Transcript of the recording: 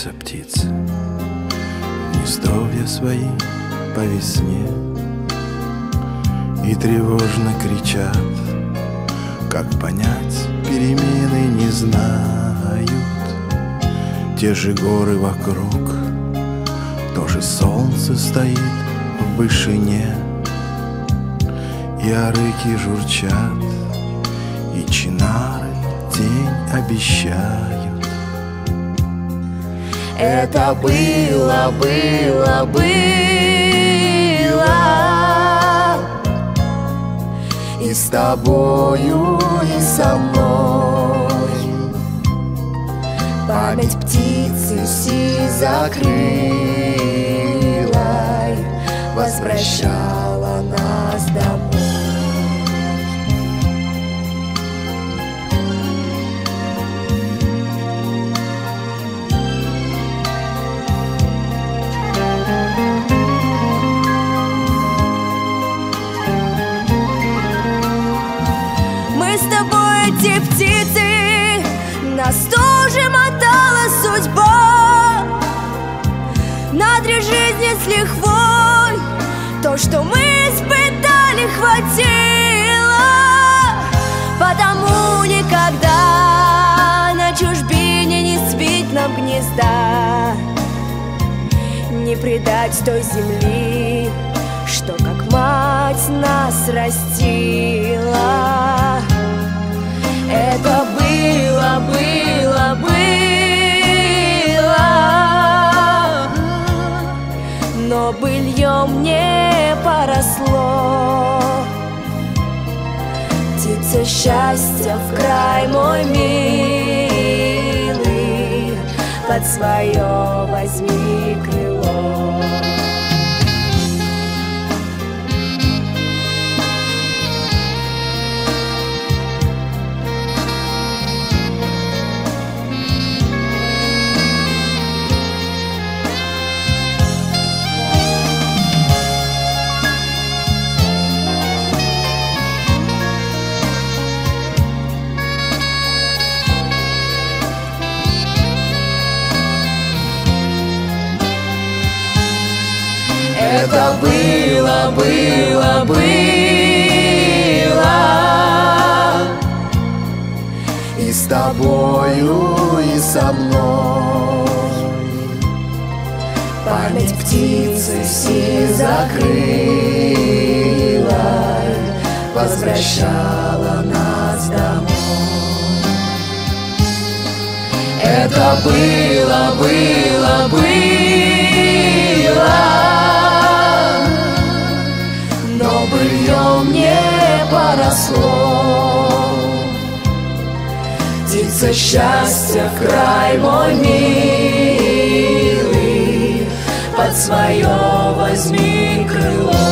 возвращаются птицы в гнездовья свои по весне и тревожно кричат, как понять перемены не знают. Те же горы вокруг, то же солнце стоит в вышине, и арыки журчат, и чинары день обещают. Это было, было, было, и с тобою, и со мной. Память птицы сизокрылой возвращала нас домой. Мы с тобой, эти птицы, нас тоже мотала судьба. На 3 жизни с лихвой то, что мы испытали, хватило. Потому никогда на чужбине не свить нам гнезда, не предать той земли, что как мать нас растила. Это было, было, было, но быльем не поросло. Птица счастья в край, мой милый, под свое возьми крыло. Это было, было, было, и с тобою, и со мной. Память птицы сизокрылой возвращала нас домой. Это было, было, было, но быльем не поросло. Птица счастья в край, мой милый, под свое возьми крыло.